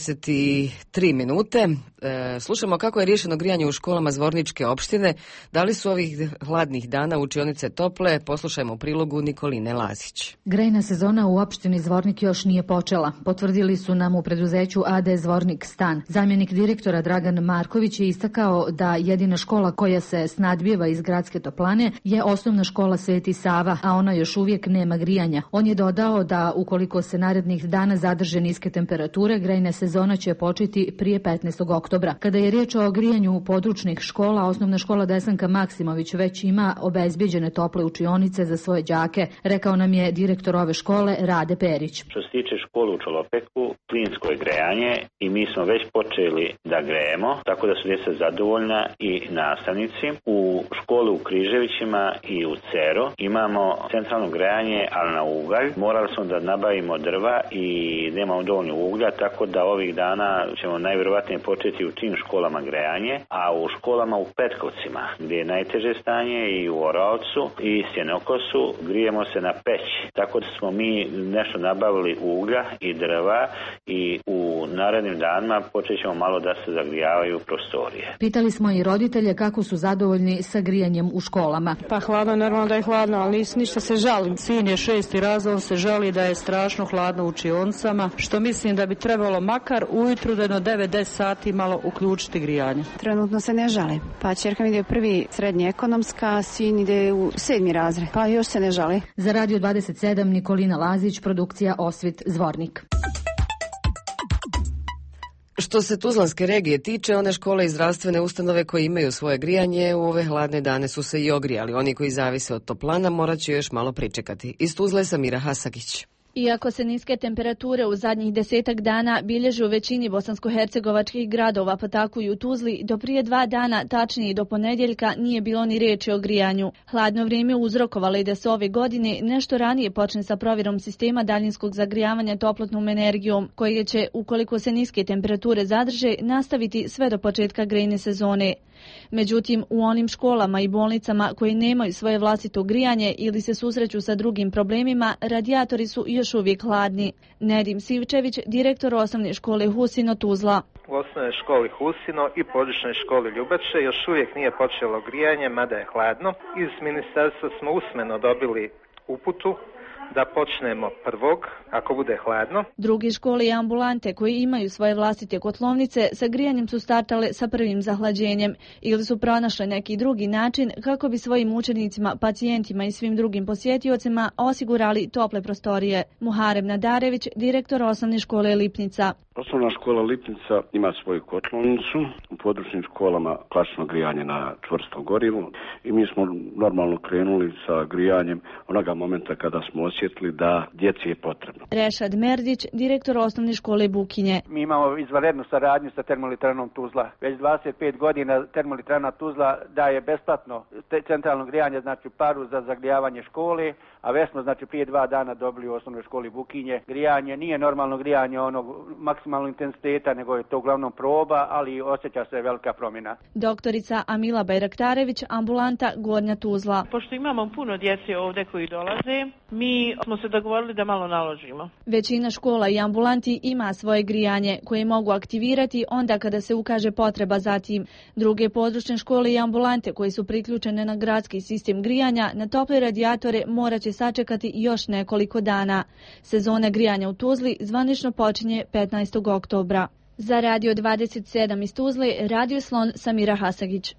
Speaker 1: 43 minute. Slušamo kako je riješeno grijanje u školama Zvorničke opštine. Da li su ovih hladnih dana učionice tople? Poslušajmo u prilogu Nikoline Lazić.
Speaker 19: Grejna sezona u opštini Zvornik još nije počela. Potvrdili su nam u preduzeću AD Zvornik stan. Zamjenik direktora Dragan Marković je istakao da jedina škola koja se snadbijeva iz gradske toplane je osnovna škola Sveti Sava, a ona još uvijek nema grijanja. On je dodao da ukoliko se narednih dana zadrže niske temperature, grejna sezona će početi prije 15. oktobra. Kada je riječ o grijanju područnih škola, osnovna škola Desanka Maksimović već ima obezbijeđene tople učionice za svoje đake, rekao nam je direktor ove škole Rade Perić.
Speaker 11: Što se tiče škole u Čolopeku, plinsko je grejanje i mi smo već počeli da grejemo, tako da su djeca zadovoljna i nastavnici. U školi u Križevićima i u Cero imamo centralno grejanje, ali na ugalj. Morali smo da nabavimo drva i nemamo dovoljno uglja, tako da ovih dana ćemo najvjerovatnije početi u tim školama grejanje, a u školama u Petkovcima, gdje je najteže stanje, i u Oravcu i Sjenokosu grijemo se na peć. Tako da smo mi nešto nabavili uglja i drva i u narednim danima počet ćemo malo da se zagrijavaju prostorije.
Speaker 19: Pitali smo i roditelje kako su zadovoljni sa grijanjem u školama.
Speaker 12: Pa hladno, normalno da je hladno, ali ništa se žali. Sin je 6. razred, on se žali da je strašno hladno u učionicama, što mislim da bi trebalo makar ujutru do 9-10 sati malo uključiti grijanje.
Speaker 13: Trenutno se ne žali. Pa ćerka mi ide u prvi srednji ekonomska, sin ide u 7. razred, pa još se ne žali.
Speaker 19: Za Radio 27 Nikolina Lazić, produkcija Osvit Zvornik.
Speaker 1: Što se Tuzlanske regije tiče, one škole i zdravstvene ustanove koje imaju svoje grijanje u ove hladne dane su se i ogrijali. Oni koji zavise od toplana morat će još malo pričekati. Iz Tuzle Samira Hasakić.
Speaker 14: Iako se niske temperature u zadnjih 10 dana bilježe u većini bosansko-hercegovačkih gradova, pa tako i u Tuzli, do prije 2 dana, tačnije do ponedjeljka, nije bilo ni riječi o grijanju. Hladno vrijeme uzrokovalo i da se ove godine nešto ranije počne sa provjerom sistema daljinskog zagrijavanja toplotnom energijom, koje će, ukoliko se niske temperature zadrže, nastaviti sve do početka grejne sezone. Međutim, u onim školama i bolnicama koji nemaju svoje vlastito grijanje ili se susreću sa drugim problemima, radijatori su još uvijek hladni. Nedim Sivčević, direktor osnovne škole Husino Tuzla.
Speaker 15: U osnovnoj školi Husino i područnoj školi Ljubače još uvijek nije počelo grijanje, mada je hladno. Iz ministarstva smo usmeno dobili uputu da počnemo 1. ako bude hladno.
Speaker 14: Druge škole i ambulante koji imaju svoje vlastite kotlovnice sa grijanjem su startale sa prvim zahlađenjem ili su pronašle neki drugi način kako bi svojim učenicima, pacijentima i svim drugim posjetiocima osigurali tople prostorije. Muharem Nadarević, direktor osnovne škole Lipnica.
Speaker 17: Osnovna škola Lipnica ima svoju kotlovnicu, u područnim školama klasično grijanje na čvrsto gorivo i mi smo normalno krenuli sa grijanjem onoga momenta kada smo osjetili da djeci je potrebno.
Speaker 14: Rešad Merdić, direktor osnovne škole Bukinje.
Speaker 27: Mi imamo izvanrednu saradnju sa termoelektranom Tuzla. Već 25 godina termoelektrana Tuzla daje besplatno centralno grijanje, znači paru za zagrijavanje škole, a već smo znači prije 2 dana dobili u osnovnoj školi Bukinje. Grijanje nije normalno grijanje onog maksimalnog intenziteta, nego je to uglavnom proba, ali osjeća se velika promjena.
Speaker 14: Doktorica Amila Bajraktarević, ambulanta Gornja Tuzla.
Speaker 28: Pošto imamo puno djece ovdje koji dolaze, mi smo se dogovorili da malo naložimo.
Speaker 14: Većina škola i ambulanti ima svoje grijanje koje mogu aktivirati onda kada se ukaže potreba za tim. Druge područne škole i ambulante koje su priključene na gradski sistem grijanja na tople radijatore morat će sačekati još nekoliko dana. Sezona grijanja u Tuzli zvanično počinje 15. oktobra. Za Radio 27 iz Tuzle, Radio Slon, Samira Hasagić.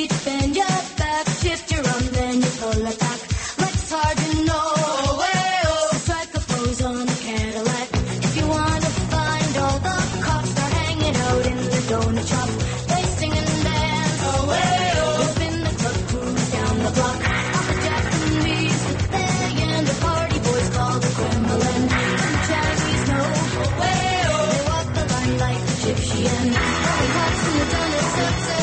Speaker 6: reach, bend your back, shift your arm, then you pull it back. Like it's hard to know. So strike a pose on a Cadillac. If you want to find all the cops, they're hanging out in the donut shop. They sing and dance. They spin the club, cruise down the block. All the Japanese with they and the party boys called the Kremlin. And the Chinese know. They walk the line like Egyptian. All the cops in the donut shop say.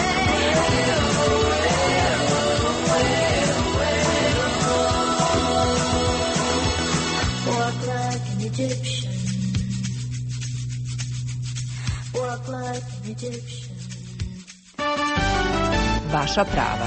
Speaker 6: Walk like an Egyptian. Walk like an Egyptian.
Speaker 10: Vaša prava.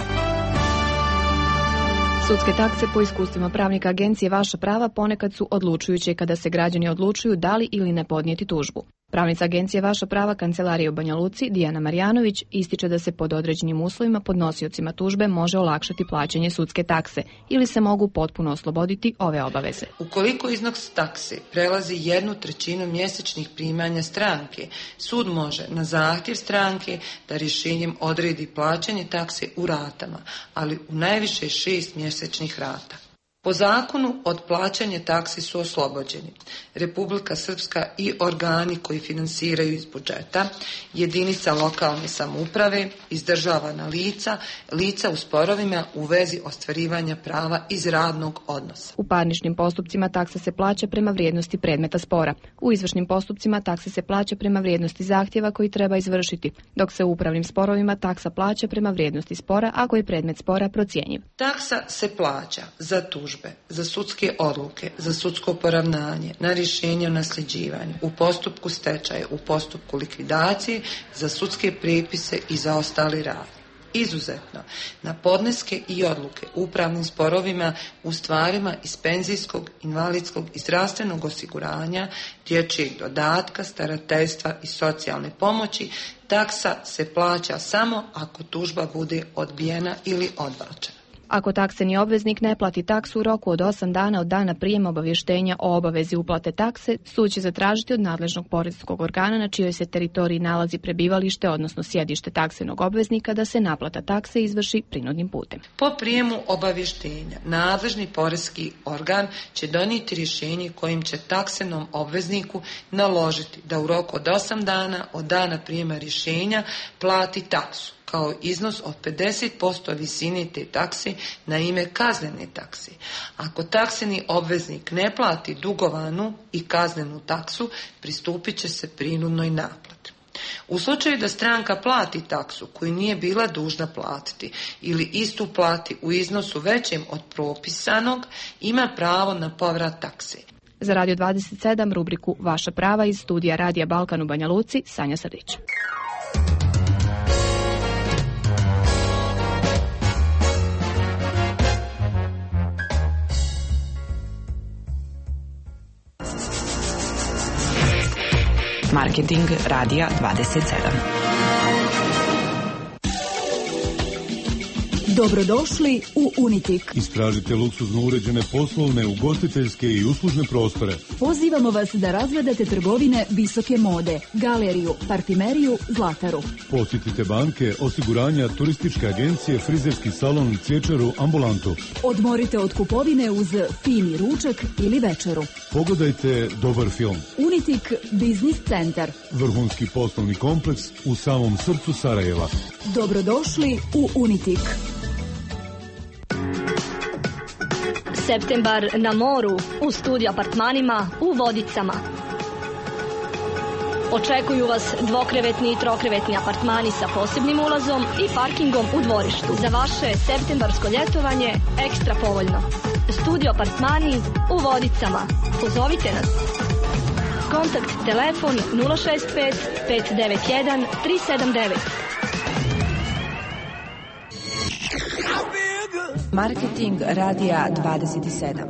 Speaker 10: Sudske takse po iskustvima pravnika agencije Vaša prava ponekad su odlučujuće kada se građani odlučuju da li ili ne podnijeti tužbu. Pravnica agencije Vaša prava kancelarije u Banja Luci, Dijana Marjanović, ističe da se pod određenim uslovima podnosiocima tužbe može olakšati plaćanje sudske takse ili se mogu potpuno osloboditi ove obaveze.
Speaker 18: Ukoliko iznos takse prelazi 1/3 mjesečnih primanja stranke, sud može na zahtjev stranke da rješenjem odredi plaćanje takse u ratama, ali u najviše 6 mjesečnih rata. Po zakonu od plaćanja taksi su oslobođeni Republika Srpska i organi koji finansiraju iz budžeta, jedinica lokalne samouprave, izdržavana lica, lica u sporovima u vezi ostvarivanja prava iz radnog odnosa.
Speaker 10: U parničnim postupcima taksa se plaća prema vrijednosti predmeta spora. U izvršnim postupcima taksa se plaća prema vrijednosti zahtjeva koji treba izvršiti, dok se u upravnim sporovima taksa plaća prema vrijednosti spora ako je predmet spora procjenjiv.
Speaker 18: Taksa se plaća za tužbe, za sudske odluke, za sudsko poravnanje, na rješenje o nasljeđivanju, u postupku stečaja, u postupku likvidacije, za sudske prepise i za ostali rad. Izuzetno, na podneske i odluke u upravnim sporovima u stvarima iz penzijskog, invalidskog i zdravstvenog osiguranja, dječjeg dodatka, starateljstva i socijalne pomoći, taksa se plaća samo ako tužba bude odbijena ili odbačena.
Speaker 10: Ako takseni obveznik ne plati taksu u roku od 8 dana od dana prijema obavještenja o obavezi uplate takse, sud će zatražiti od nadležnog poreskog organa na čijoj se teritoriji nalazi prebivalište, odnosno sjedište taksenog obveznika, da se naplata takse izvrši prinudnim putem.
Speaker 18: Po prijemu obavještenja, nadležni poreski organ će donijeti rješenje kojim će taksenom obvezniku naložiti da u roku od 8 dana od dana prijema rješenja plati taksu, kao iznos od 50% visine te takse na ime kaznene takse. Ako takseni obveznik ne plati dugovanu i kaznenu taksu, pristupit će se prinudnoj naplati. U slučaju da stranka plati taksu koju nije bila dužna platiti ili istu plati u iznosu većem od propisanog, ima pravo na povrat takse.
Speaker 10: Za Radio 27 rubriku Vaša prava iz studija Radija Balkan u Banja Luci, Sanja Srdić. Marketing Radija 27.
Speaker 20: Dobrodošli u Unitik.
Speaker 21: Istražite luksuzno uređene poslovne, ugostiteljske i uslužne prostore.
Speaker 20: Pozivamo vas da razgledate trgovine visoke mode, galeriju, parfimeriju, zlataru.
Speaker 21: Posjetite banke, osiguranja, turističke agencije, frizerski salon, cvječaru, ambulantu.
Speaker 20: Odmorite od kupovine uz fini ručak ili večeru.
Speaker 21: Pogledajte dobar film.
Speaker 20: Unitik Biznis centar.
Speaker 21: Vrhunski poslovni kompleks u samom srcu Sarajeva.
Speaker 20: Dobrodošli u Unitik.
Speaker 22: Septembar na moru, u studio apartmanima, u Vodicama. Očekuju vas dvokrevetni i trokrevetni apartmani sa posebnim ulazom i parkingom u dvorištu. Za vaše septembarsko ljetovanje ekstra povoljno. Studio apartmani u Vodicama. Pozovite nas. Kontakt telefon 065 591 379.
Speaker 10: Marketing Radija 27.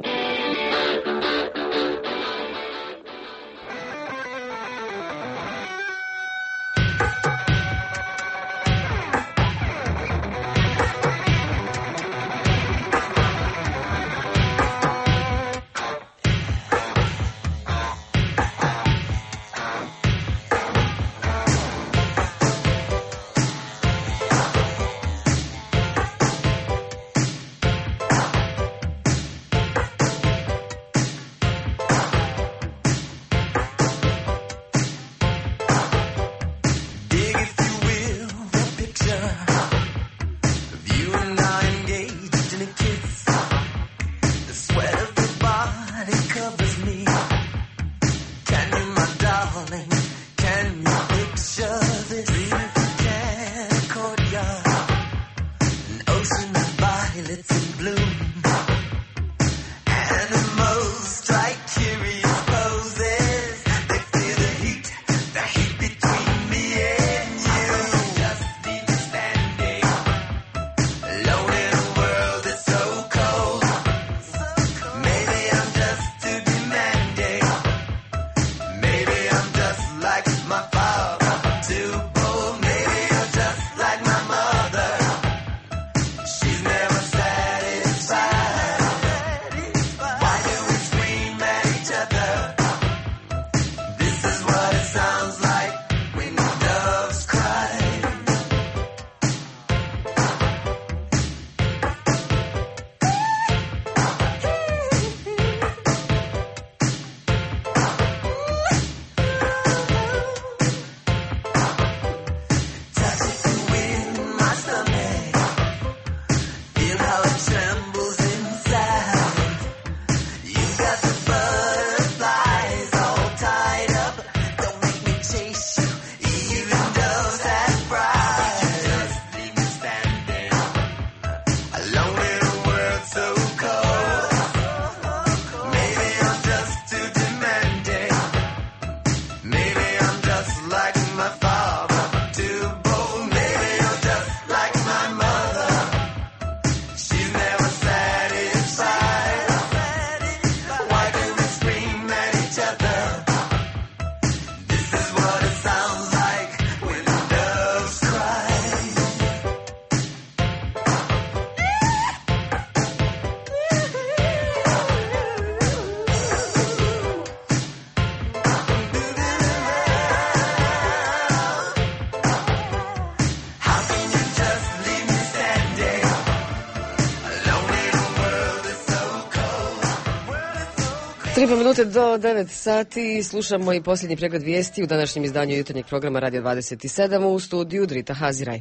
Speaker 1: 3 minute do 9 sati slušamo i posljednji pregled vijesti u današnjem izdanju jutarnjeg programa Radio 27 u studiju Drita Haziraj.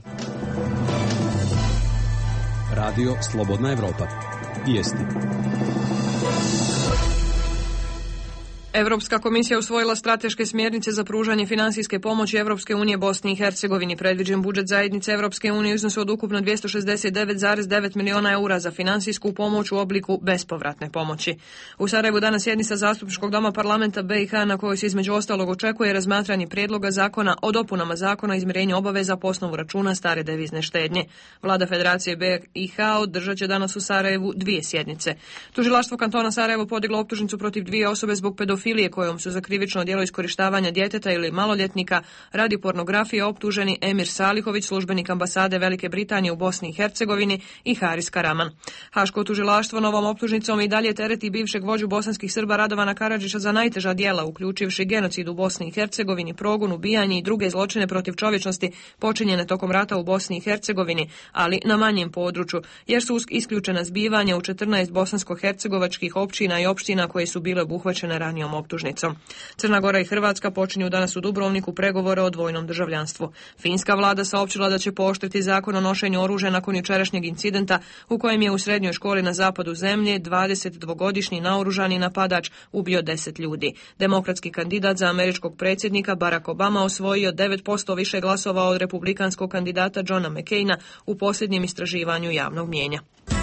Speaker 2: Radio Slobodna Evropa. Vijesti.
Speaker 4: Europska komisija usvojila strateške smjernice za pružanje finansijske pomoći Evropske unije Bosni i Hercegovini. Predviđen budžet zajednice Evropske unije u iznosu od ukupno 269,9 miliona eura za finansijsku pomoć u obliku bespovratne pomoći. U Sarajevu danas sjednica Zastupničkog doma parlamenta BiH na kojoj se između ostalog očekuje razmatranje prijedloga zakona o dopunama zakona o izmirenju obaveza po osnovu računa stare devizne štednje. Vlada Federacije BiH održat će danas u Sarajevu 2 sjednice. Tužilaštvo kantona Sarajevo podiglo optužnicu protiv 2 osobe zbog pedofilije kojom su za krivično djelo iskorištavanja djeteta ili maloljetnika radi pornografije optuženi Emir Salihović, službenik ambasade Velike Britanije u Bosni i Hercegovini, i Haris Karaman. Haško tužilaštvo novom optužnicom i dalje tereti bivšeg vođu bosanskih Srba Radovana Karadžića za najteža djela, uključivši genocid u Bosni i Hercegovini, progon, ubijanje i druge zločine protiv čovječnosti počinjene tokom rata u Bosni i Hercegovini, ali na manjem području, jer su isključena zbivanja u 14 bosansko-hercegovačkih općina i opština koje su bile obuhvaćene ranijom optužnicom. Crna Gora i Hrvatska počinju danas u Dubrovniku pregovore o dvojnom državljanstvu. Finska vlada saopćila da će pooštriti zakon o nošenju oružja nakon jučerašnjeg incidenta u kojem je u srednjoj školi na zapadu zemlje 22-godišnji naoružani napadač ubio 10 ljudi. Demokratski kandidat za američkog predsjednika Barack Obama osvojio 9% više glasova od republikanskog kandidata Johna McCaina u posljednjem istraživanju javnog mnijenja.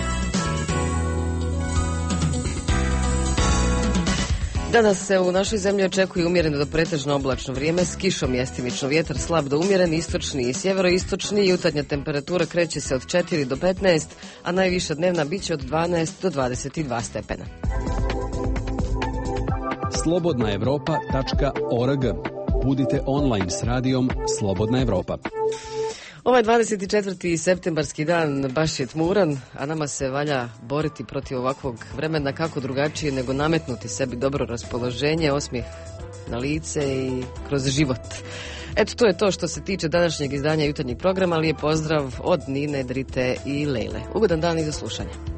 Speaker 1: Danas se u našoj zemlji očekuje umjereno do pretežno oblačno vrijeme s kišom, mjestimično vjetar slab do umjeren, istočni i sjeveroistočni. Jutarnja temperatura kreće se od 4 do 15, a najviša dnevna biće od 12 do 22 stepena.
Speaker 2: slobodnaevropa.org. Budite online s radijom Slobodna Evropa.
Speaker 1: Ovaj 24. septembarski dan baš je tmuran, a nama se valja boriti protiv ovakvog vremena kako drugačije nego nametnuti sebi dobro raspoloženje, osmijeh na lice i kroz život. Eto, to je to što se tiče današnjeg izdanja jutarnjeg programa. Lijep pozdrav od Nine, Drite i Lejle. Ugodan dan i do slušanja.